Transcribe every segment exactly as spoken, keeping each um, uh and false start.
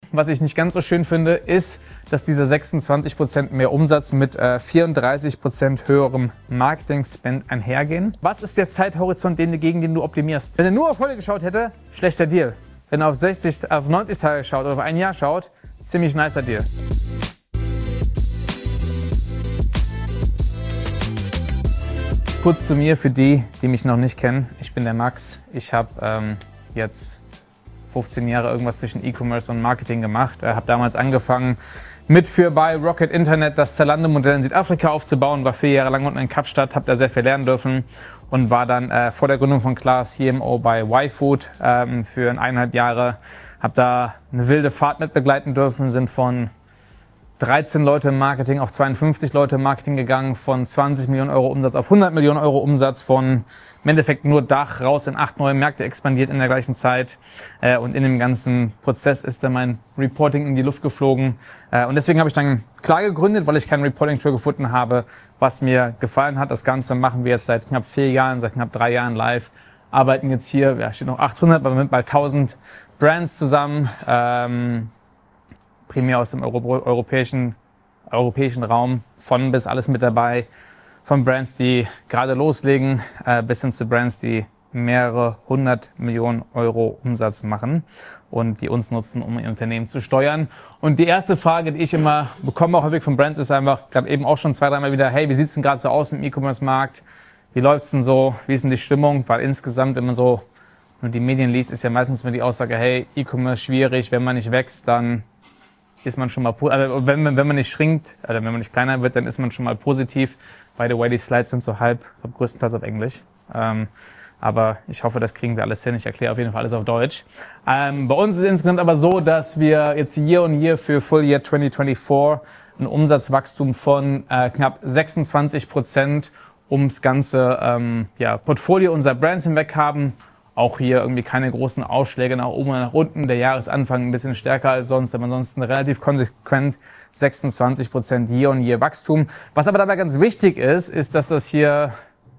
was ich nicht ganz so schön finde, ist, dass dieser sechsundzwanzig Prozent mehr Umsatz mit äh, vierunddreißig Prozent höherem Marketing-Spend einhergehen. Was ist der Zeithorizont, den, gegen den du optimierst? Wenn er nur auf heute geschaut hätte, schlechter Deal. Wenn er auf, sechzig, auf neunzig Tage schaut oder auf ein Jahr schaut, ziemlich nicer Deal. Kurz zu mir für die, die mich noch nicht kennen. Ich bin der Max. Ich habe ähm, jetzt fünfzehn Jahre irgendwas zwischen E-Commerce und Marketing gemacht. Ich habe damals angefangen mit für bei Rocket Internet das Zalando-Modell in Südafrika aufzubauen, war vier Jahre lang unten in Kapstadt, habe da sehr viel lernen dürfen und war dann äh, vor der Gründung von Klar C M O bei Y-Food ähm, für eineinhalb Jahre. Habe da eine wilde Fahrt mit begleiten dürfen, sind von dreizehn Leute im Marketing auf zweiundfünfzig Leute im Marketing gegangen, von zwanzig Millionen Euro Umsatz auf hundert Millionen Euro Umsatz, von im Endeffekt nur Dach raus in acht neue Märkte expandiert in der gleichen Zeit. Äh, und in dem ganzen Prozess ist dann mein Reporting in die Luft geflogen. Äh, und deswegen habe ich dann Klar gegründet, weil ich kein Reporting-Tool gefunden habe, was mir gefallen hat. Das Ganze machen wir jetzt seit knapp vier Jahren, seit knapp drei Jahren live. Arbeiten jetzt hier, ja, steht noch achthundert, aber mit bald tausend Brands zusammen. Ähm, primär aus dem Euro europäischen, europäischen Raum, von bis alles mit dabei. Von Brands, die gerade loslegen, äh, bis hin zu Brands, die mehrere hundert Millionen Euro Umsatz machen und die uns nutzen, um ihr Unternehmen zu steuern. Und die erste Frage, die ich immer bekomme, auch häufig von Brands, ist einfach, gerade eben auch schon zwei, dreimal wieder, hey, wie sieht's denn gerade so aus im E-Commerce-Markt? Wie läuft's denn so? Wie ist denn die Stimmung? Weil insgesamt, wenn man so nur die Medien liest, ist ja meistens immer die Aussage, hey, E-Commerce schwierig, wenn man nicht wächst, dann ist man schon mal, also wenn man, wenn man nicht schrinkt, also wenn man nicht kleiner wird, dann ist man schon mal positiv. By the way, die Slides sind so halb, ich glaube größtenteils auf Englisch. Ähm, aber ich hoffe, das kriegen wir alles hin. Ich erkläre auf jeden Fall alles auf Deutsch. Ähm, bei uns ist es insgesamt aber so, dass wir jetzt Year on Year für Full Year zwanzig vierundzwanzig ein Umsatzwachstum von äh, knapp sechsundzwanzig Prozent ums ganze ähm, ja, Portfolio unserer Brands hinweg haben. Auch hier irgendwie keine großen Ausschläge nach oben oder nach unten. Der Jahresanfang ein bisschen stärker als sonst, aber ansonsten relativ konsequent sechsundzwanzig Prozent Year-on-Year Wachstum. Was aber dabei ganz wichtig ist, ist, dass das hier,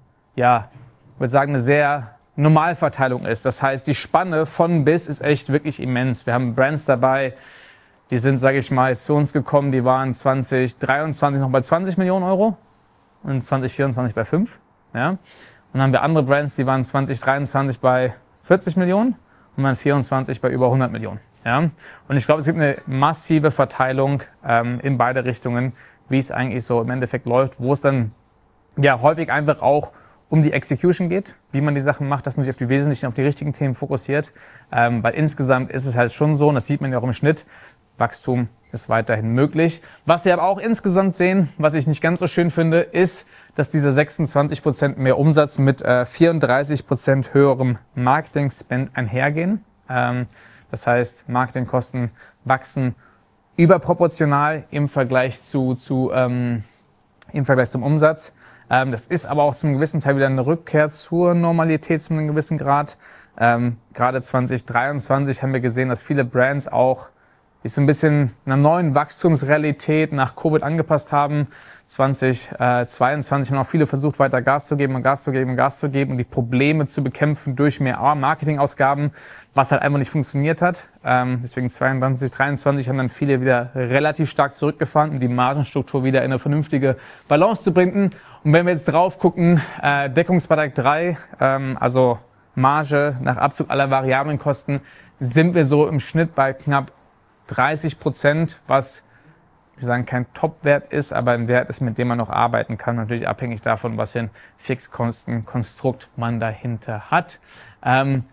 ja, ich würde sagen, eine sehr Normalverteilung ist. Das heißt, die Spanne von bis ist echt wirklich immens. Wir haben Brands dabei, die sind, sage ich mal, zu uns gekommen, die waren zwanzig dreiundzwanzig noch bei zwanzig Millionen Euro und zwanzig vierundzwanzig bei fünf. Ja. Und dann haben wir andere Brands, die waren zwanzig dreiundzwanzig bei vierzig Millionen und dann vierundzwanzig bei über hundert Millionen. Ja? Und ich glaube, es gibt eine massive Verteilung ähm, in beide Richtungen, wie es eigentlich so im Endeffekt läuft, wo es dann ja häufig einfach auch um die Execution geht, wie man die Sachen macht, dass man sich auf die wesentlichen, auf die richtigen Themen fokussiert. Ähm, weil insgesamt ist es halt schon so, und das sieht man ja auch im Schnitt, Wachstum ist weiterhin möglich. Was wir aber auch insgesamt sehen, was ich nicht ganz so schön finde, ist, dass diese sechsundzwanzig Prozent mehr Umsatz mit äh, vierunddreißig Prozent höherem Marketing-Spend einhergehen. Ähm, das heißt, Marketingkosten wachsen überproportional im Vergleich zu, zu ähm, im Vergleich zum Umsatz. Ähm, das ist aber auch zum gewissen Teil wieder eine Rückkehr zur Normalität zu einem gewissen Grad. Ähm, gerade zwanzig dreiundzwanzig haben wir gesehen, dass viele Brands auch sich so ein bisschen einer neuen Wachstumsrealität nach Covid angepasst haben. zwanzig zweiundzwanzig haben auch viele versucht, weiter Gas zu geben und Gas zu geben und Gas zu geben und die Probleme zu bekämpfen durch mehr Marketingausgaben, was halt einfach nicht funktioniert hat. Ähm, deswegen zweiundzwanzig dreiundzwanzig haben dann viele wieder relativ stark zurückgefahren, um die Margenstruktur wieder in eine vernünftige Balance zu bringen. Und wenn wir jetzt drauf gucken, äh, Deckungsbeitrag drei, ähm, also Marge nach Abzug aller variablen Kosten, sind wir so im Schnitt bei knapp dreißig Prozent, was wir sagen kein Top-Wert ist, aber ein Wert ist, mit dem man noch arbeiten kann. Natürlich abhängig davon, was für ein Fixkostenkonstrukt man dahinter hat. Ähm,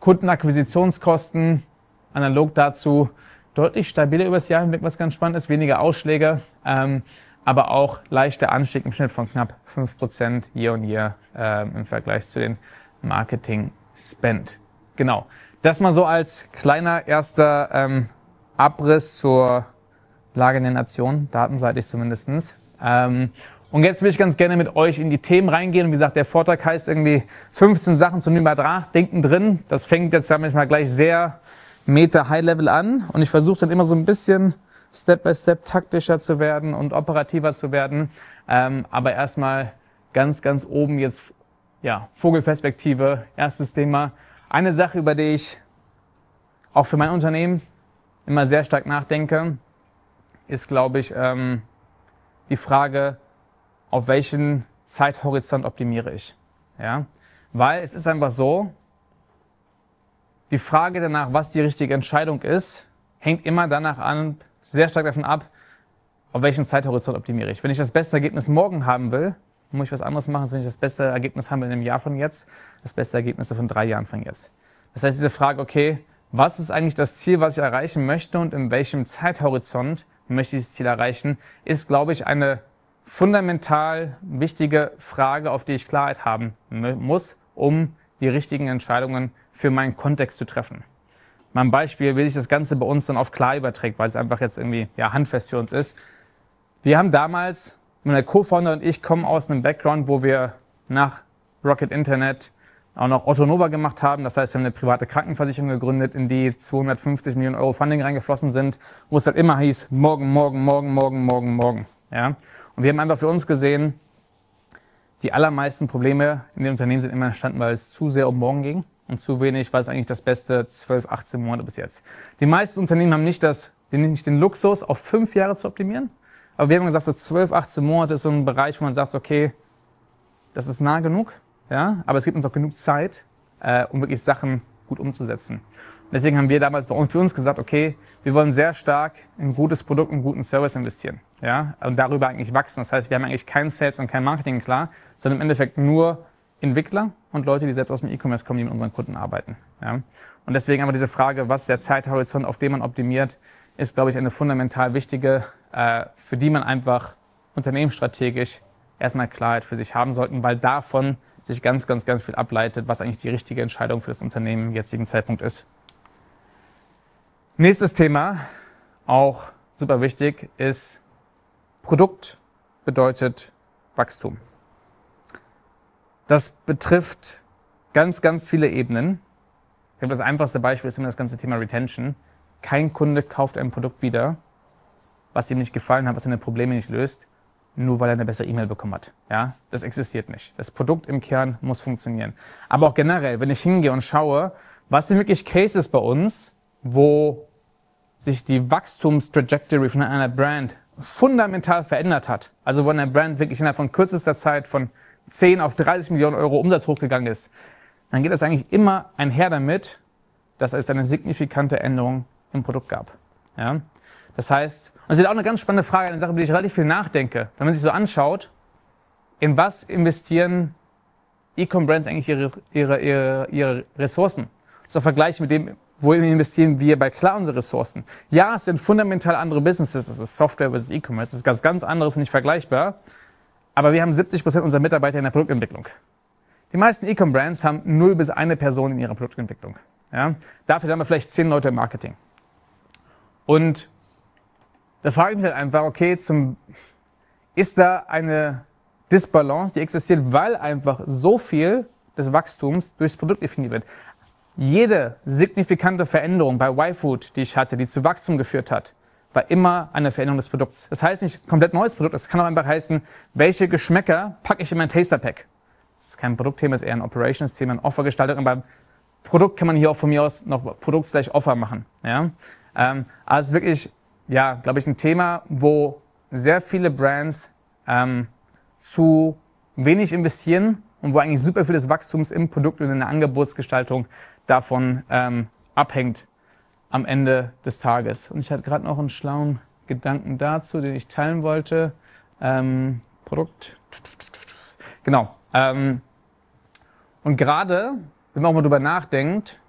Kundenakquisitionskosten, analog dazu, deutlich stabiler übers Jahr hinweg, was ganz spannend ist, weniger Ausschläge, ähm, aber auch leichter Anstieg im Schnitt von knapp fünf Prozent Year on Year ähm, im Vergleich zu den Marketing-Spend. Genau, das mal so als kleiner erster ähm, Abriss zur Lage in der Nation, datenseitig zumindest. Ähm, und jetzt will ich ganz gerne mit euch in die Themen reingehen. Und wie gesagt, der Vortrag heißt irgendwie fünfzehn Sachen zum Überdenken drin. Das fängt jetzt ja manchmal gleich sehr Meta-High-Level an. Und ich versuche dann immer so ein bisschen Step-by-Step taktischer zu werden und operativer zu werden. Ähm, aber erstmal ganz, ganz oben jetzt, ja, Vogelperspektive, erstes Thema. Eine Sache, über die ich auch für mein Unternehmen immer sehr stark nachdenke, ist, glaube ich, ähm, die Frage, auf welchen Zeithorizont optimiere ich. Ja? Weil es ist einfach so, die Frage danach, was die richtige Entscheidung ist, hängt immer danach an, sehr stark davon ab, auf welchen Zeithorizont optimiere ich. Wenn ich das beste Ergebnis morgen haben will, muss ich was anderes machen, als wenn ich das beste Ergebnis haben will in einem Jahr von jetzt, das beste Ergebnis von drei Jahren von jetzt. Das heißt, diese Frage, okay, was ist eigentlich das Ziel, was ich erreichen möchte und in welchem Zeithorizont möchte ich dieses Ziel erreichen, ist, glaube ich, eine fundamental wichtige Frage, auf die ich Klarheit haben muss, um die richtigen Entscheidungen für meinen Kontext zu treffen. Mal ein Beispiel, wie sich das Ganze bei uns dann auf klar überträgt, weil es einfach jetzt irgendwie ja, handfest für uns ist. Wir haben damals, mein Co-Founder und ich kommen aus einem Background, wo wir nach Rocket Internet auch noch Otto Nova gemacht haben. Das heißt, wir haben eine private Krankenversicherung gegründet, in die zweihundertfünfzig Millionen Euro Funding reingeflossen sind, wo es halt immer hieß, morgen, morgen, morgen, morgen, morgen, morgen. Ja? Und wir haben einfach für uns gesehen, die allermeisten Probleme in den Unternehmen sind immer entstanden, weil es zu sehr um morgen ging und zu wenig, weil es eigentlich das beste zwölf, achtzehn Monate bis jetzt. Die meisten Unternehmen haben nicht, das, nicht den Luxus, auf fünf Jahre zu optimieren. Aber wir haben gesagt, so zwölf, achtzehn Monate ist so ein Bereich, wo man sagt, okay, das ist nah genug, ja, aber es gibt uns auch genug Zeit, äh, um wirklich Sachen gut umzusetzen. Und deswegen haben wir damals bei uns, für uns gesagt, okay, wir wollen sehr stark in ein gutes Produkt und einen guten Service investieren, ja, und darüber eigentlich wachsen. Das heißt, wir haben eigentlich kein Sales und kein Marketing klar, sondern im Endeffekt nur Entwickler und Leute, die selbst aus dem E-Commerce kommen, die mit unseren Kunden arbeiten. Ja. Und deswegen aber diese Frage, was ist der Zeithorizont, auf den man optimiert, ist, glaube ich, eine fundamental wichtige, äh, für die man einfach unternehmensstrategisch erstmal Klarheit für sich haben sollten, weil davon sich ganz, ganz, ganz viel ableitet, was eigentlich die richtige Entscheidung für das Unternehmen im jetzigen Zeitpunkt ist. Nächstes Thema, auch super wichtig, ist Produkt bedeutet Wachstum. Das betrifft ganz, ganz viele Ebenen. Ich glaube, das einfachste Beispiel ist immer das ganze Thema Retention. Kein Kunde kauft ein Produkt wieder, was ihm nicht gefallen hat, was seine Probleme nicht löst, nur weil er eine bessere E-Mail bekommen hat. Ja, das existiert nicht. Das Produkt im Kern muss funktionieren. Aber auch generell, wenn ich hingehe und schaue, was sind wirklich Cases bei uns, wo sich die Wachstumstrajectory von einer Brand fundamental verändert hat. Also wo eine Brand wirklich innerhalb von kürzester Zeit von zehn auf dreißig Millionen Euro Umsatz hochgegangen ist, dann geht das eigentlich immer einher damit, dass es eine signifikante Änderung im Produkt gab. Ja? Das heißt, und es ist auch eine ganz spannende Frage, eine Sache, über die ich relativ viel nachdenke. Wenn man sich so anschaut, in was investieren E-Com-Brands eigentlich ihre, ihre, ihre, ihre Ressourcen? So vergleichen mit dem, wo investieren wir bei Klar unsere Ressourcen? Ja, es sind fundamental andere Businesses, es ist Software versus E-Commerce, es ist ganz, ganz anderes und nicht vergleichbar. Aber wir haben siebzig Prozent unserer Mitarbeiter in der Produktentwicklung. Die meisten E-Com-Brands haben null bis eine Person in ihrer Produktentwicklung. Ja? Dafür haben wir vielleicht zehn Leute im Marketing. Und da frage ich mich halt einfach, okay, zum, ist da eine Disbalance, die existiert, weil einfach so viel des Wachstums durchs Produkt definiert wird. Jede signifikante Veränderung bei Y-Food, die ich hatte, die zu Wachstum geführt hat, war immer eine Veränderung des Produkts. Das heißt nicht komplett neues Produkt, das kann auch einfach heißen, welche Geschmäcker packe ich in mein Taster-Pack. Das ist kein Produktthema, das ist eher ein Operations-Thema, eine Offergestaltung, aber beim Produkt kann man hier auch von mir aus noch Produkt gleich Offer machen. Ja? Ähm, also es ist wirklich, ja, glaube ich, ein Thema, wo sehr viele Brands ähm, zu wenig investieren und wo eigentlich super viel des Wachstums im Produkt und in der Angebotsgestaltung davon ähm, abhängt am Ende des Tages. Und ich hatte gerade noch einen schlauen Gedanken dazu, den ich teilen wollte. Ähm, Produkt. Genau. Ähm, und gerade, wenn man auch mal drüber nachdenkt,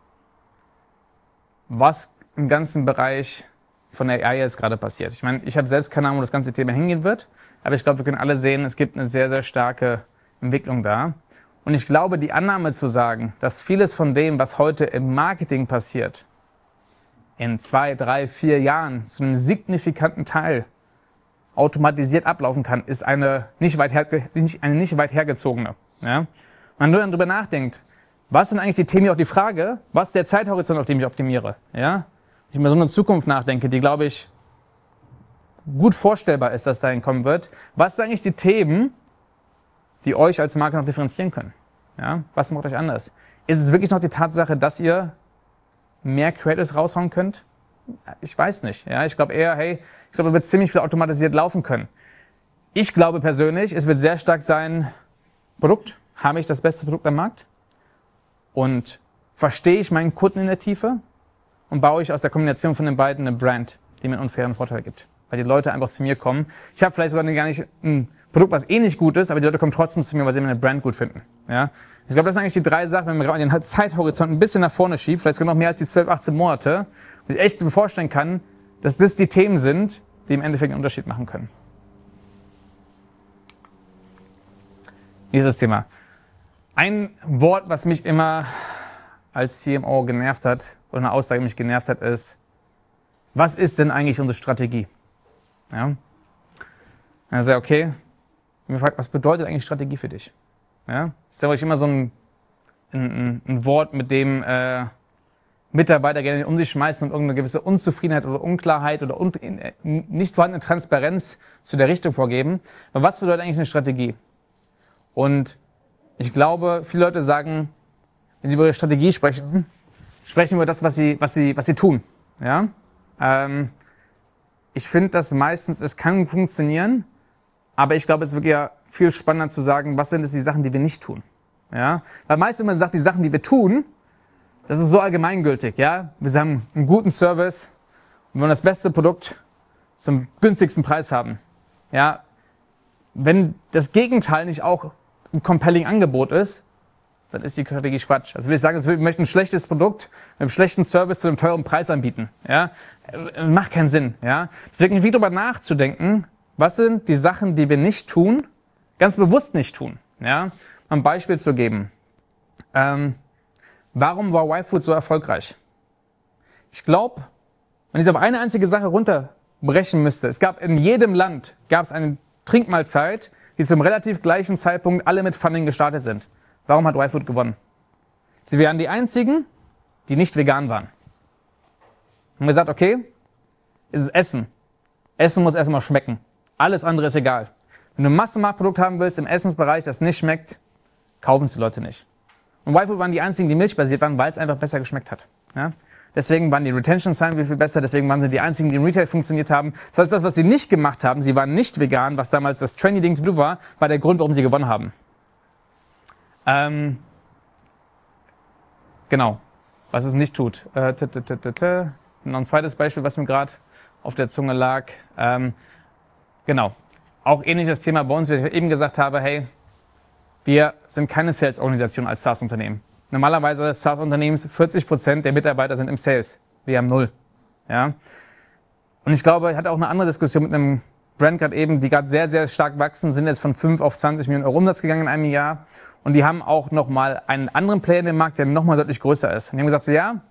was im ganzen Bereich von der A I jetzt gerade passiert. Ich meine, ich habe selbst keine Ahnung, wo das ganze Thema hingehen wird, aber ich glaube, wir können alle sehen, es gibt eine sehr, sehr starke Entwicklung da. Und ich glaube, die Annahme zu sagen, dass vieles von dem, was heute im Marketing passiert, in zwei, drei, vier Jahren zu einem signifikanten Teil automatisiert ablaufen kann, ist eine nicht weit, herge nicht, eine nicht weit hergezogene. Ja? Wenn man nur dann darüber nachdenkt, was sind eigentlich die Themen, auch die Frage, was ist der Zeithorizont, auf dem ich optimiere? Ja? Wenn ich über so eine Zukunft nachdenke, die, glaube ich, gut vorstellbar ist, dass dahin kommen wird, was sind eigentlich die Themen, die euch als Marke noch differenzieren können? Ja? Was macht euch anders? Ist es wirklich noch die Tatsache, dass ihr mehr Creatives raushauen könnt? Ich weiß nicht. Ja? Ich glaube eher, hey, ich glaube, es wird ziemlich viel automatisiert laufen können. Ich glaube persönlich, es wird sehr stark sein, Produkt, habe ich das beste Produkt am Markt und verstehe ich meinen Kunden in der Tiefe und baue ich aus der Kombination von den beiden eine Brand, die mir einen unfairen Vorteil gibt. Weil die Leute einfach zu mir kommen. Ich habe vielleicht sogar gar nicht ein Produkt, was eh nicht gut ist, aber die Leute kommen trotzdem zu mir, weil sie meine Brand gut finden. Ja? Ich glaube, das sind eigentlich die drei Sachen, wenn man gerade den Zeithorizont ein bisschen nach vorne schiebt, vielleicht sogar noch mehr als die zwölf, achtzehn Monate, und ich echt mir vorstellen kann, dass das die Themen sind, die im Endeffekt einen Unterschied machen können. Nächstes Thema. Ein Wort, was mich immer als C M O genervt hat, oder eine Aussage, die mich genervt hat, ist, was ist denn eigentlich unsere Strategie? Ja? Also okay, mir fragt, was bedeutet eigentlich Strategie für dich? Ja? Das ist ja immer so ein, ein, ein Wort, mit dem äh, Mitarbeiter gerne um sich schmeißen und irgendeine gewisse Unzufriedenheit oder Unklarheit oder un, äh, nicht vorhandene Transparenz zu der Richtung vorgeben. Aber was bedeutet eigentlich eine Strategie? Und ich glaube, viele Leute sagen, wenn sie über ihre Strategie sprechen, sprechen über das, was sie, was sie, was sie tun. Ja? Ähm, ich finde das meistens, es kann funktionieren, aber ich glaube, es ist wirklich ja viel spannender zu sagen, was sind es die Sachen, die wir nicht tun. Ja? Weil meistens, wenn man sagt, die Sachen, die wir tun, das ist so allgemeingültig. Ja? Wir haben einen guten Service, wir wollen das beste Produkt zum günstigsten Preis haben. Ja? Wenn das Gegenteil nicht auch ein compelling Angebot ist, dann ist die Strategie Quatsch. Also will ich sagen, wir möchten ein schlechtes Produkt mit einem schlechten Service zu einem teuren Preis anbieten. Ja? Macht keinen Sinn. Ja? Deswegen wie darüber nachzudenken, was sind die Sachen, die wir nicht tun, ganz bewusst nicht tun. Ja? Mal ein Beispiel zu geben. Ähm, warum war Y-Food so erfolgreich? Ich glaube, wenn ich es auf eine einzige Sache runterbrechen müsste, es gab in jedem Land gab es eine Trinkmahlzeit, die zum relativ gleichen Zeitpunkt alle mit Funding gestartet sind. Warum hat Y-Food gewonnen? Sie waren die einzigen, die nicht vegan waren. Haben gesagt, okay, es ist Essen. Essen muss erstmal schmecken. Alles andere ist egal. Wenn du ein Massenmarktprodukt haben willst im Essensbereich, das nicht schmeckt, kaufen es die Leute nicht. Und Y-Food waren die einzigen, die milchbasiert waren, weil es einfach besser geschmeckt hat. Ja? Deswegen waren die Retention-Zahlen viel besser, deswegen waren sie die einzigen, die im Retail funktioniert haben. Das heißt, das, was sie nicht gemacht haben, sie waren nicht vegan, was damals das trendy Ding to do war, war der Grund, warum sie gewonnen haben. Ähm, genau, was es nicht tut. Äh, t -t -t -t -t. Noch ein zweites Beispiel, was mir gerade auf der Zunge lag. Ähm, genau, auch ähnliches Thema bei uns, wie ich eben gesagt habe, hey, wir sind keine Sales-Organisation als SaaS-Unternehmen. Normalerweise SaaS-Unternehmens vierzig Prozent der Mitarbeiter sind im Sales. Wir haben null. Ja? Und ich glaube, ich hatte auch eine andere Diskussion mit einem Brand gerade eben, die gerade sehr, sehr stark wachsen, sind jetzt von fünf auf zwanzig Millionen Euro Umsatz gegangen in einem Jahr. Und die haben auch nochmal einen anderen Player in dem Markt, der nochmal deutlich größer ist. Und die haben gesagt, so, ja,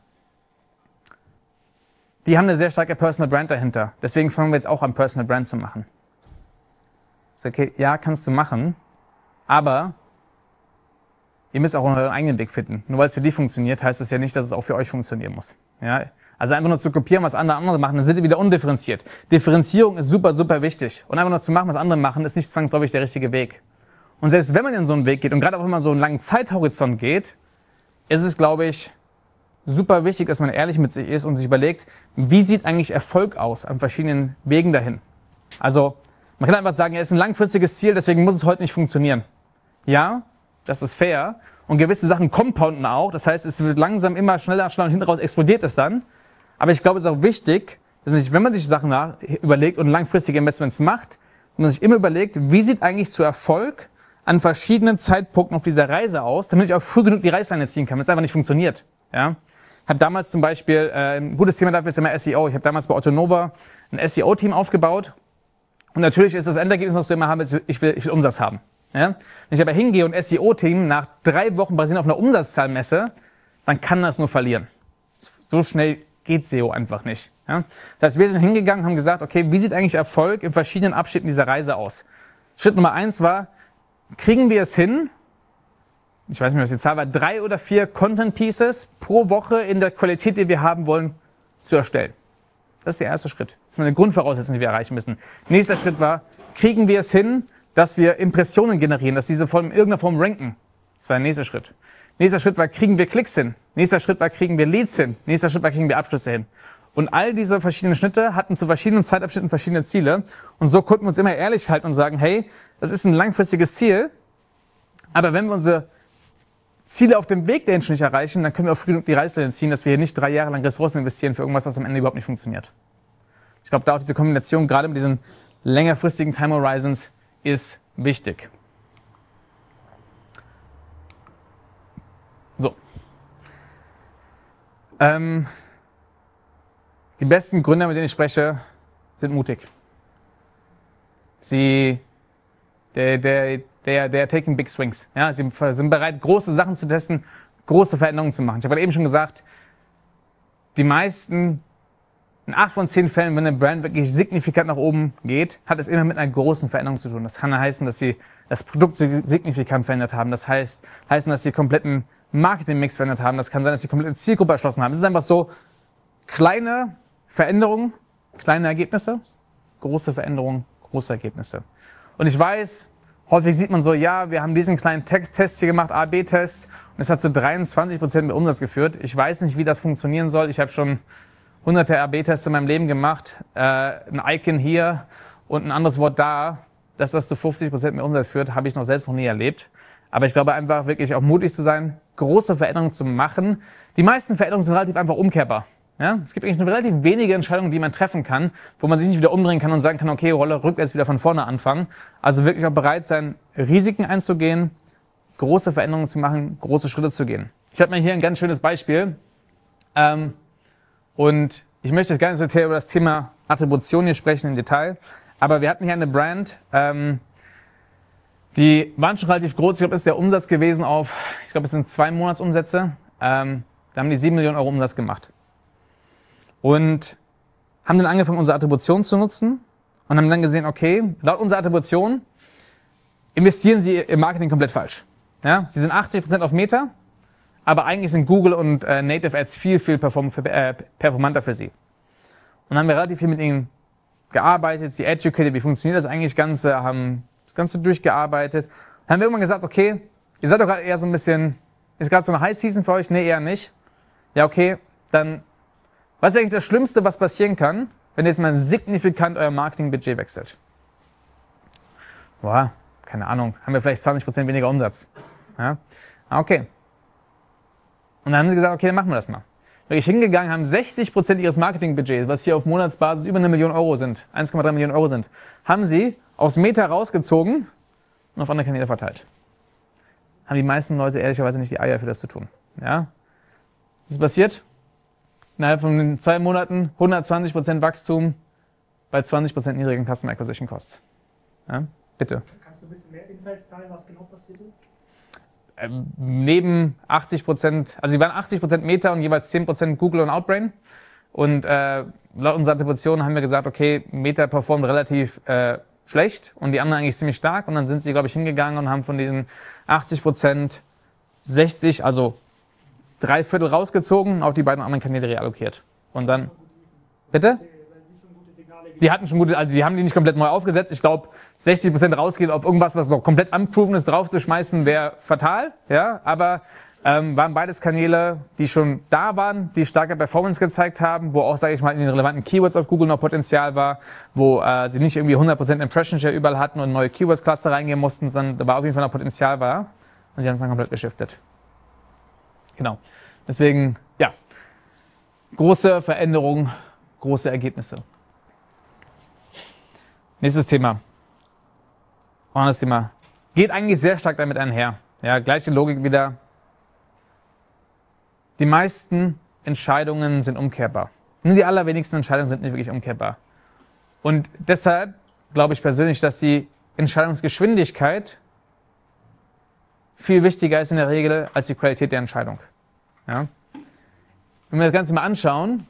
die haben eine sehr starke Personal Brand dahinter. Deswegen fangen wir jetzt auch an, Personal Brand zu machen. So, okay, ja, kannst du machen, aber ihr müsst auch euren eigenen Weg finden. Nur weil es für die funktioniert, heißt das ja nicht, dass es auch für euch funktionieren muss. Ja? Also einfach nur zu kopieren, was andere andere machen, dann sind die wieder undifferenziert. Differenzierung ist super, super wichtig. Und einfach nur zu machen, was andere machen, ist nicht zwangsläufig der richtige Weg. Und selbst wenn man in so einen Weg geht und gerade auch wenn man so einen langen Zeithorizont geht, ist es, glaube ich, super wichtig, dass man ehrlich mit sich ist und sich überlegt, wie sieht eigentlich Erfolg aus an verschiedenen Wegen dahin. Also man kann einfach sagen, es ist ein langfristiges Ziel, deswegen muss es heute nicht funktionieren. Ja, das ist fair. Und gewisse Sachen compounden auch. Das heißt, es wird langsam immer schneller, schneller und hinten raus explodiert es dann. Aber ich glaube, es ist auch wichtig, dass man sich, wenn man sich Sachen nach, überlegt und langfristige Investments macht, dass man sich immer überlegt, wie sieht eigentlich zu Erfolg an verschiedenen Zeitpunkten auf dieser Reise aus, damit ich auch früh genug die Reißleine ziehen kann, wenn es einfach nicht funktioniert. Ja? Ich habe damals zum Beispiel, äh, ein gutes Thema dafür ist immer S E O. Ich habe damals bei Autonova ein S E O-Team aufgebaut. Und natürlich ist das Endergebnis, was du immer haben willst, ich will, ich will Umsatz haben. Ja? Wenn ich aber hingehe und S E O-Team nach drei Wochen basierend auf einer Umsatzzahl messe, dann kann das nur verlieren. So schnell geht S E O einfach nicht. Ja? Das heißt, wir sind hingegangen und haben gesagt, okay, wie sieht eigentlich Erfolg in verschiedenen Abschnitten dieser Reise aus? Schritt Nummer eins war, kriegen wir es hin, ich weiß nicht mehr, was die Zahl war, drei oder vier Content Pieces pro Woche in der Qualität, die wir haben wollen, zu erstellen. Das ist der erste Schritt. Das ist eine Grundvoraussetzung, die wir erreichen müssen. Nächster Schritt war, kriegen wir es hin, dass wir Impressionen generieren, dass diese Form in irgendeiner Form ranken. Das war der nächste Schritt. Nächster Schritt war, kriegen wir Klicks hin. Nächster Schritt war, kriegen wir Leads hin. Nächster Schritt war, kriegen wir Abschlüsse hin. Und all diese verschiedenen Schnitte hatten zu verschiedenen Zeitabschnitten verschiedene Ziele. Und so konnten wir uns immer ehrlich halten und sagen, hey, das ist ein langfristiges Ziel, aber wenn wir unsere Ziele auf dem Weg dahin schon nicht erreichen, dann können wir auch früh genug die Reißleine ziehen, dass wir hier nicht drei Jahre lang Ressourcen investieren für irgendwas, was am Ende überhaupt nicht funktioniert. Ich glaube, da auch diese Kombination, gerade mit diesen längerfristigen Time Horizons, ist wichtig. So. Ähm, die besten Gründer, mit denen ich spreche, sind mutig. Sie, der, der, der, der taking big swings. Ja, sie sind bereit, große Sachen zu testen, große Veränderungen zu machen. Ich habe gerade eben schon gesagt, die meisten, in acht von zehn Fällen, wenn eine Brand wirklich signifikant nach oben geht, hat es immer mit einer großen Veränderung zu tun. Das kann heißen, dass sie das Produkt signifikant verändert haben. Das heißt, heißen, dass sie kompletten Marketingmix verändert haben. Das kann sein, dass sie komplette Zielgruppe erschlossen haben. Es ist einfach so, kleine Veränderungen, kleine Ergebnisse, große Veränderungen, große Ergebnisse. Und ich weiß, häufig sieht man so, ja, wir haben diesen kleinen Text-Test hier gemacht, A B Test, und es hat zu dreiundzwanzig Prozent mehr Umsatz geführt. Ich weiß nicht, wie das funktionieren soll. Ich habe schon hunderte A B Tests in meinem Leben gemacht. Äh, ein Icon hier und ein anderes Wort da, dass das zu fünfzig Prozent mehr Umsatz führt, habe ich noch selbst noch nie erlebt. Aber ich glaube einfach wirklich auch mutig zu sein, große Veränderungen zu machen. Die meisten Veränderungen sind relativ einfach umkehrbar. Ja? Es gibt eigentlich nur relativ wenige Entscheidungen, die man treffen kann, wo man sich nicht wieder umdrehen kann und sagen kann, okay, Rolle rückwärts wieder von vorne anfangen. Also wirklich auch bereit sein, Risiken einzugehen, große Veränderungen zu machen, große Schritte zu gehen. Ich habe mir hier ein ganz schönes Beispiel. Ähm, und ich möchte jetzt gar nicht so über das Thema Attribution hier sprechen im Detail. Aber wir hatten hier eine Brand, ähm, die waren schon relativ groß. Ich glaube, das ist der Umsatz gewesen auf, ich glaube, es sind zwei Monatsumsätze. Ähm, da haben die sieben Millionen Euro Umsatz gemacht. Und haben dann angefangen, unsere Attribution zu nutzen und haben dann gesehen, okay, laut unserer Attribution investieren sie im Marketing komplett falsch. Ja? Sie sind achtzig Prozent auf Meta, aber eigentlich sind Google und äh, Native Ads viel, viel perform äh, performanter für sie. Und dann haben wir relativ viel mit ihnen gearbeitet, sie educated, wie funktioniert das eigentlich Ganze, haben das Ganze durchgearbeitet. Dann haben wir irgendwann gesagt, okay, ihr seid doch gerade eher so ein bisschen, ist gerade so eine High Season für euch? Nee, eher nicht. Ja, okay, dann, was ist eigentlich das Schlimmste, was passieren kann, wenn ihr jetzt mal signifikant euer Marketingbudget wechselt? Boah, keine Ahnung, haben wir vielleicht zwanzig Prozent weniger Umsatz. Ja, okay. Und dann haben sie gesagt, okay, dann machen wir das mal. Wirklich hingegangen, haben sechzig Prozent ihres Marketingbudgets, was hier auf Monatsbasis über eine Million Euro sind, eins Komma drei Millionen Euro sind, haben sie aus Meta rausgezogen und auf andere Kanäle verteilt. Haben die meisten Leute ehrlicherweise nicht die Eier für das zu tun. Ja? Was ist passiert? Innerhalb von zwei Monaten hundertzwanzig Prozent Wachstum bei zwanzig Prozent niedrigen Customer Acquisition Costs. Ja? Bitte. Kannst du ein bisschen mehr Insights teilen, was genau passiert ist? Ähm, neben achtzig Prozent, also sie waren achtzig Prozent Meta und jeweils zehn Prozent Google und Outbrain. Und äh, laut unserer Attribution haben wir gesagt, okay, Meta performt relativ äh, schlecht und die anderen eigentlich ziemlich stark. Und dann sind sie, glaube ich, hingegangen und haben von diesen achtzig Prozent sechzig, also drei Viertel rausgezogen, auf die beiden anderen Kanäle reallokiert. Und dann, bitte? Die hatten schon gute, also die haben die nicht komplett neu aufgesetzt. Ich glaube, sechzig Prozent rausgehen auf irgendwas, was noch komplett unproven ist, draufzuschmeißen, wäre fatal. Ja, aber ähm, waren beides Kanäle, die schon da waren, die starke Performance gezeigt haben, wo auch, sage ich mal, in den relevanten Keywords auf Google noch Potenzial war, wo äh, sie nicht irgendwie hundert Prozent Impression Share überall hatten und neue Keywords-Cluster reingehen mussten, sondern da war auf jeden Fall noch Potenzial war. Und sie haben es dann komplett geschiftet. Genau. Deswegen, ja, große Veränderungen, große Ergebnisse. Nächstes Thema. Auch das Thema. Geht eigentlich sehr stark damit einher. Ja, gleiche Logik wieder. Die meisten Entscheidungen sind umkehrbar. Nur die allerwenigsten Entscheidungen sind nicht wirklich umkehrbar. Und deshalb glaube ich persönlich, dass die Entscheidungsgeschwindigkeit viel wichtiger ist in der Regel als die Qualität der Entscheidung. Ja? Wenn wir das Ganze mal anschauen,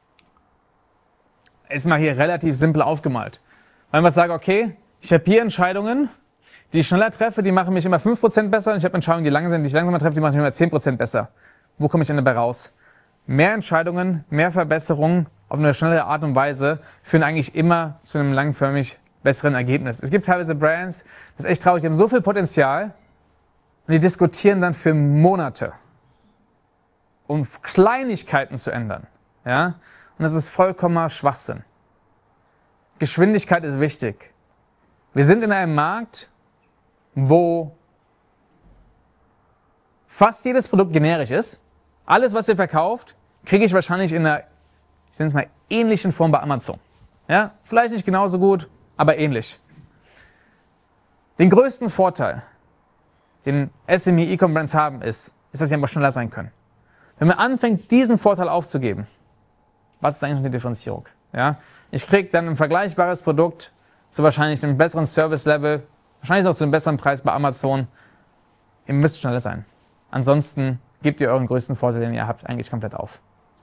ist mal hier relativ simpel aufgemalt. Wenn ich sage, okay, ich habe hier Entscheidungen, die ich schneller treffe, die machen mich immer fünf Prozent besser und ich habe Entscheidungen, die, langsam, die ich langsamer treffe, die machen mich immer zehn Prozent besser. Wo komme ich denn dabei raus? Mehr Entscheidungen, mehr Verbesserungen auf eine schnellere Art und Weise führen eigentlich immer zu einem langförmig besseren Ergebnis. Es gibt teilweise Brands, das ist echt traurig, die haben so viel Potenzial und die diskutieren dann für Monate, um Kleinigkeiten zu ändern. Ja? Und das ist vollkommener Schwachsinn. Geschwindigkeit ist wichtig. Wir sind in einem Markt, wo fast jedes Produkt generisch ist. Alles, was ihr verkauft, kriege ich wahrscheinlich in einer, ich nenne es mal, ähnlichen Form bei Amazon. Ja, vielleicht nicht genauso gut, aber ähnlich. Den größten Vorteil, den S M E-E-Com-Brands haben, ist, ist, dass sie einfach schneller sein können. Wenn man anfängt, diesen Vorteil aufzugeben, was ist eigentlich eine Differenzierung? Ja, ich kriege dann ein vergleichbares Produkt zu wahrscheinlich einem besseren Service-Level, wahrscheinlich auch zu einem besseren Preis bei Amazon. Ihr müsst schneller sein. Ansonsten gebt ihr euren größten Vorteil, den ihr habt, eigentlich komplett auf.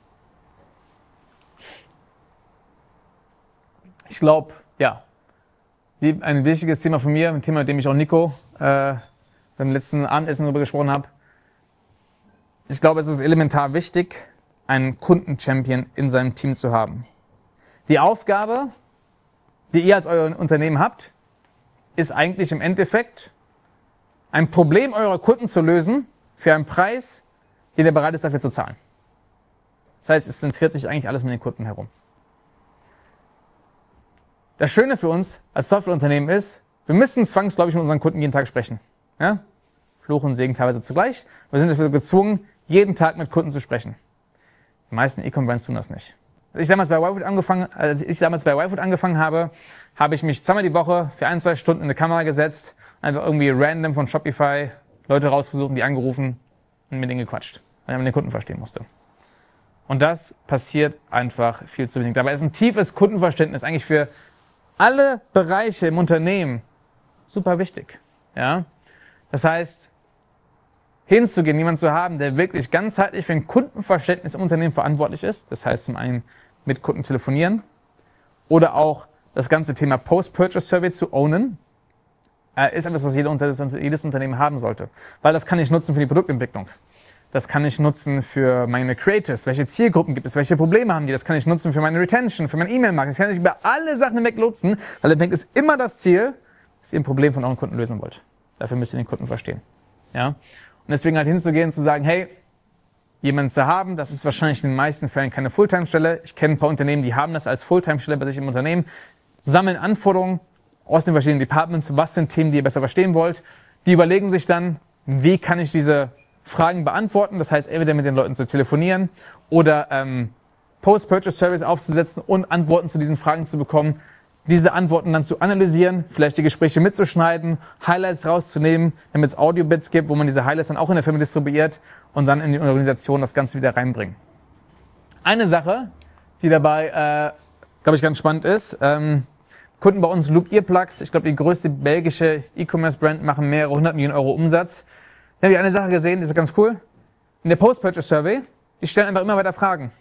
Ich glaube, ja, ein wichtiges Thema von mir, ein Thema, mit dem ich auch Nico äh, beim letzten Abendessen darüber gesprochen habe. Ich glaube, es ist elementar wichtig, einen Kunden-Champion in seinem Team zu haben. Die Aufgabe, die ihr als euer Unternehmen habt, ist eigentlich im Endeffekt, ein Problem eurer Kunden zu lösen für einen Preis, den ihr bereit ist, dafür zu zahlen. Das heißt, es zentriert sich eigentlich alles mit den Kunden herum. Das Schöne für uns als Softwareunternehmen ist, wir müssen zwangsläufig mit unseren Kunden jeden Tag sprechen. Ja? Fluch und Segen teilweise zugleich. Wir sind dafür gezwungen, jeden Tag mit Kunden zu sprechen. Die meisten E-Com-Brands tun das nicht. Als ich damals bei YFood angefangen, als ich damals bei YFood angefangen habe, habe ich mich zweimal die Woche für ein, zwei Stunden in eine Kamera gesetzt, einfach irgendwie random von Shopify Leute rausgesucht und die angerufen und mit denen gequatscht, weil man den Kunden verstehen musste. Und das passiert einfach viel zu wenig. Dabei ist ein tiefes Kundenverständnis eigentlich für alle Bereiche im Unternehmen super wichtig. Ja? Das heißt, hinzugehen, jemanden zu haben, der wirklich ganzheitlich für ein Kundenverständnis im Unternehmen verantwortlich ist. Das heißt zum einen mit Kunden telefonieren oder auch das ganze Thema Post-Purchase-Survey zu ownen, äh, ist etwas, was jedes Unternehmen haben sollte. Weil das kann ich nutzen für die Produktentwicklung. Das kann ich nutzen für meine Creatives. Welche Zielgruppen gibt es? Welche Probleme haben die? Das kann ich nutzen für meine Retention, für mein E-Mail-Marketing. Das kann ich über alle Sachen hinweg nutzen, weil im Endeffekt ist immer das Ziel, dass ihr ein Problem von euren Kunden lösen wollt. Dafür müsst ihr den Kunden verstehen. Ja? Und deswegen halt hinzugehen, zu sagen, hey, jemanden zu haben, das ist wahrscheinlich in den meisten Fällen keine Fulltime-Stelle. Ich kenne ein paar Unternehmen, die haben das als Fulltime-Stelle bei sich im Unternehmen. Sammeln Anforderungen aus den verschiedenen Departments. Was sind Themen, die ihr besser verstehen wollt? Die überlegen sich dann, wie kann ich diese Fragen beantworten. Das heißt, entweder mit den Leuten zu telefonieren oder ähm, Post-Purchase-Service aufzusetzen und Antworten zu diesen Fragen zu bekommen. Diese Antworten dann zu analysieren, vielleicht die Gespräche mitzuschneiden, Highlights rauszunehmen, damit es Audio-Bits gibt, wo man diese Highlights dann auch in der Firma distribuiert und dann in die Organisation das Ganze wieder reinbringen. Eine Sache, die dabei, äh, glaube ich, ganz spannend ist, ähm, Kunden bei uns, Loop Earplugs, ich glaube, die größte belgische E-Commerce-Brand, machen mehrere hundert Millionen Euro Umsatz. Da habe ich eine Sache gesehen, die ist ganz cool. In der Post-Purchase-Survey, die stellen einfach immer weiter Fragen.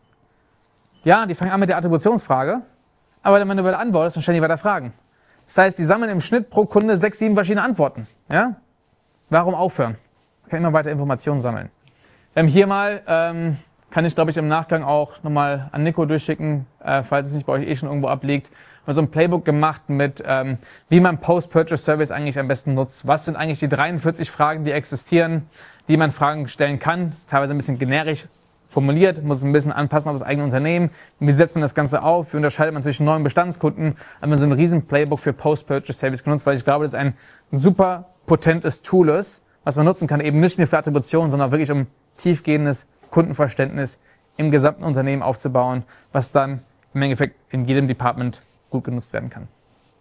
Ja, die fangen an mit der Attributionsfrage, aber wenn du weiter antwortest, dann stellen die weiter Fragen. Das heißt, die sammeln im Schnitt pro Kunde sechs, sieben verschiedene Antworten. Ja? Warum aufhören? Man kann immer weiter Informationen sammeln. Wir haben hier mal, ähm, kann ich glaube ich im Nachgang auch nochmal an Nico durchschicken, äh, falls es nicht bei euch eh schon irgendwo abliegt, mal so ein Playbook gemacht mit, ähm, wie man Post-Purchase-Service eigentlich am besten nutzt. Was sind eigentlich die dreiundvierzig Fragen, die existieren, die man Fragen stellen kann? Das ist teilweise ein bisschen generisch formuliert, muss ein bisschen anpassen auf das eigene Unternehmen. Wie setzt man das Ganze auf? Wie unterscheidet man zwischen neuen Bestandskunden? Haben wir so ein riesen Playbook für Post-Purchase-Service genutzt, weil ich glaube, das ein super potentes Tool ist, was man nutzen kann, eben nicht nur für Attribution, sondern wirklich um tiefgehendes Kundenverständnis im gesamten Unternehmen aufzubauen, was dann im Endeffekt in jedem Department gut genutzt werden kann.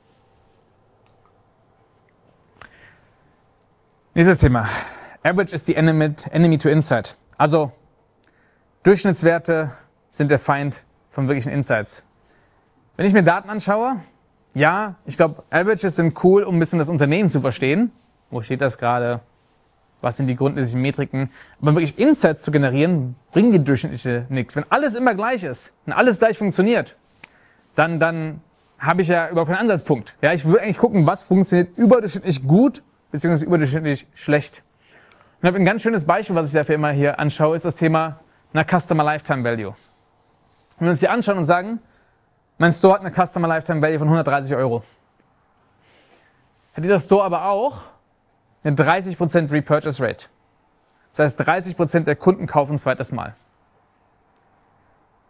Nächstes Thema. Average is the enemy, enemy to insight. Also Durchschnittswerte sind der Feind von wirklichen Insights. Wenn ich mir Daten anschaue, ja, ich glaube, Averages sind cool, um ein bisschen das Unternehmen zu verstehen. Wo steht das gerade? Was sind die grundsätzlichen Metriken? Aber wirklich Insights zu generieren, bringen die durchschnittliche nichts. Wenn alles immer gleich ist, wenn alles gleich funktioniert, dann, dann habe ich ja überhaupt keinen Ansatzpunkt. Ja, ich will eigentlich gucken, was funktioniert überdurchschnittlich gut, beziehungsweise überdurchschnittlich schlecht. Und ich habe ein ganz schönes Beispiel, was ich dafür immer hier anschaue, ist das Thema einer Customer Lifetime Value. Wenn wir uns hier anschauen und sagen, mein Store hat eine Customer Lifetime Value von hundertdreißig Euro. Hat dieser Store aber auch eine dreißig Prozent Repurchase Rate. Das heißt, dreißig Prozent der Kunden kaufen ein zweites Mal.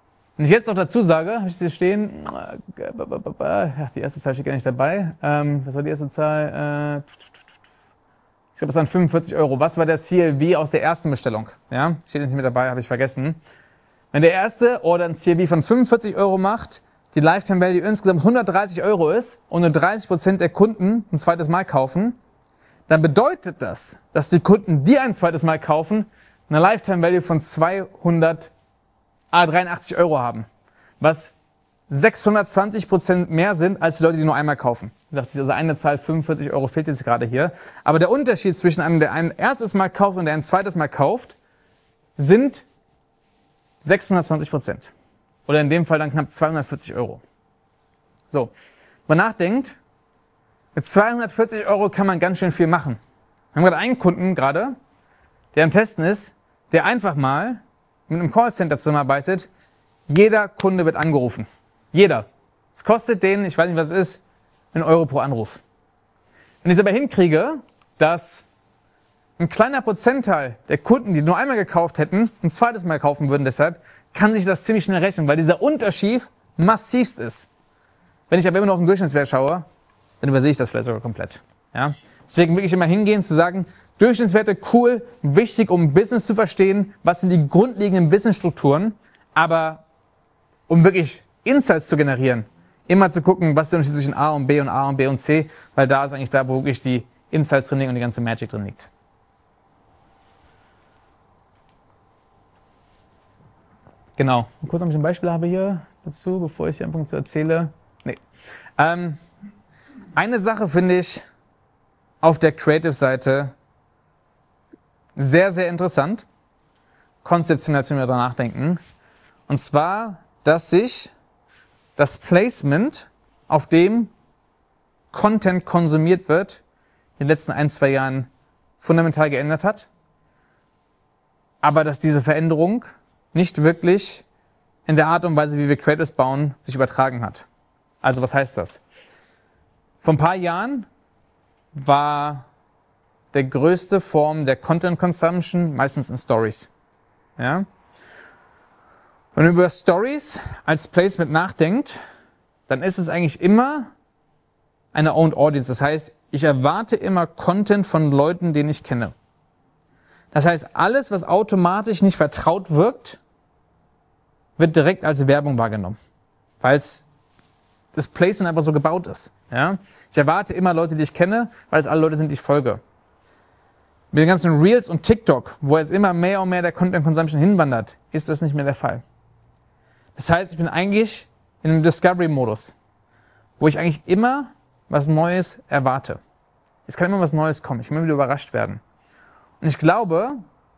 Wenn ich jetzt noch dazu sage, habe ich hier stehen, ach, die erste Zahl steht gar nicht dabei. Ähm, was war die erste Zahl? Äh, ich glaube, das waren fünfundvierzig Euro. Was war der C L V aus der ersten Bestellung? Ja, steht jetzt nicht mit dabei, habe ich vergessen. Wenn der erste Order ein C L V von fünfundvierzig Euro macht, die Lifetime Value insgesamt hundertdreißig Euro ist und nur dreißig Prozent der Kunden ein zweites Mal kaufen, dann bedeutet das, dass die Kunden, die ein zweites Mal kaufen, eine Lifetime Value von zweihundertdreiundachtzig Euro haben, was sechshundertzwanzig Prozent mehr sind als die Leute, die nur einmal kaufen. Wie gesagt, diese eine Zahl fünfundvierzig Euro fehlt jetzt gerade hier. Aber der Unterschied zwischen einem, der ein erstes Mal kauft und der ein zweites Mal kauft, sind sechshundertzwanzig Prozent. Oder in dem Fall dann knapp zweihundertvierzig Euro. So, wenn man nachdenkt, mit zweihundertvierzig Euro kann man ganz schön viel machen. Wir haben gerade einen Kunden gerade, der am Testen ist, der einfach mal mit einem Callcenter zusammenarbeitet. Jeder Kunde wird angerufen. Jeder. Es kostet denen, ich weiß nicht was es ist, einen Euro pro Anruf. Wenn ich es aber hinkriege, dass ein kleiner Prozentteil der Kunden, die nur einmal gekauft hätten, ein zweites Mal kaufen würden deshalb, kann sich das ziemlich schnell rechnen, weil dieser Unterschied massivst ist. Wenn ich aber immer noch auf den Durchschnittswert schaue, dann übersehe ich das vielleicht sogar komplett. Ja? Deswegen wirklich immer hingehen, zu sagen, Durchschnittswerte cool, wichtig, um Business zu verstehen, was sind die grundlegenden Businessstrukturen, aber um wirklich Insights zu generieren, immer zu gucken, was ist der Unterschied zwischen A und B und A und B und C, weil da ist eigentlich da, wo wirklich die Insights drin liegen und die ganze Magic drin liegt. Genau. Und kurz, ob ich ein Beispiel habe hier dazu, bevor ich hier anfange zu erzählen. Nee. Ähm, eine Sache finde ich auf der Creative-Seite sehr, sehr interessant, konzeptionell zu mir darüber nachdenken. Und zwar, dass sich das Placement, auf dem Content konsumiert wird, in den letzten ein, zwei Jahren fundamental geändert hat. Aber dass diese Veränderung nicht wirklich in der Art und Weise, wie wir Creatives bauen, sich übertragen hat. Also was heißt das? Vor ein paar Jahren war der größte Form der Content Consumption meistens in Stories. Ja? Wenn man über Stories als Placement nachdenkt, dann ist es eigentlich immer eine Owned Audience. Das heißt, ich erwarte immer Content von Leuten, den ich kenne. Das heißt, alles, was automatisch nicht vertraut wirkt, wird direkt als Werbung wahrgenommen, weil es das Placement einfach so gebaut ist. Ja? Ich erwarte immer Leute, die ich kenne, weil es alle Leute sind, die ich folge. Mit den ganzen Reels und TikTok, wo jetzt immer mehr und mehr der Content Consumption hinwandert, ist das nicht mehr der Fall. Das heißt, ich bin eigentlich in einem Discovery-Modus, wo ich eigentlich immer was Neues erwarte. Es kann immer was Neues kommen, ich kann immer wieder überrascht werden. Und ich glaube,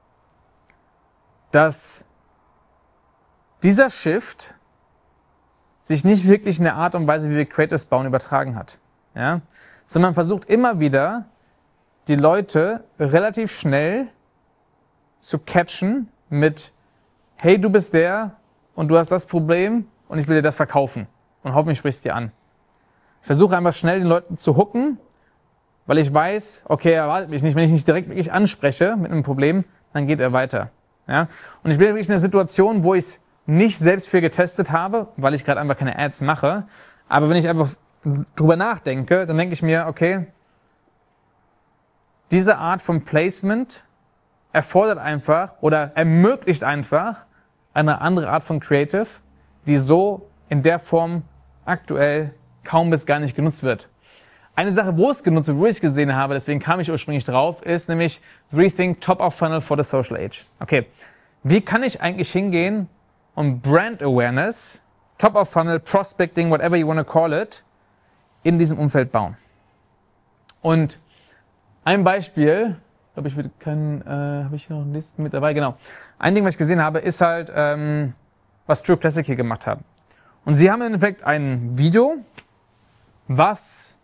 dass dieser Shift sich nicht wirklich in der Art und Weise, wie wir Creatives bauen, übertragen hat. Ja? Sondern man versucht immer wieder, die Leute relativ schnell zu catchen mit, hey, du bist der und du hast das Problem und ich will dir das verkaufen. Und hoffentlich sprichst du dir an. Ich versuche einfach schnell den Leuten zu hooken, weil ich weiß, okay, er erwartet mich nicht. Wenn ich nicht direkt wirklich anspreche mit einem Problem, dann geht er weiter. Ja? Und ich bin wirklich in einer Situation, wo ich es nicht selbst für getestet habe, weil ich gerade einfach keine Ads mache. Aber wenn ich einfach drüber nachdenke, dann denke ich mir, okay, diese Art von Placement erfordert einfach oder ermöglicht einfach eine andere Art von Creative, die so in der Form aktuell kaum bis gar nicht genutzt wird. Eine Sache, wo es genutzt wird, wo ich es gesehen habe, deswegen kam ich ursprünglich drauf, ist nämlich Rethink Top of Funnel for the Social Age. Okay, wie kann ich eigentlich hingehen und Brand Awareness, Top of Funnel, Prospecting, whatever you want to call it, in diesem Umfeld bauen? Und ein Beispiel, glaube ich, kann, äh, habe ich noch eine Liste mit dabei, genau. Ein Ding, was ich gesehen habe, ist halt, ähm, was True Classic hier gemacht haben. Und sie haben im Endeffekt ein Video, was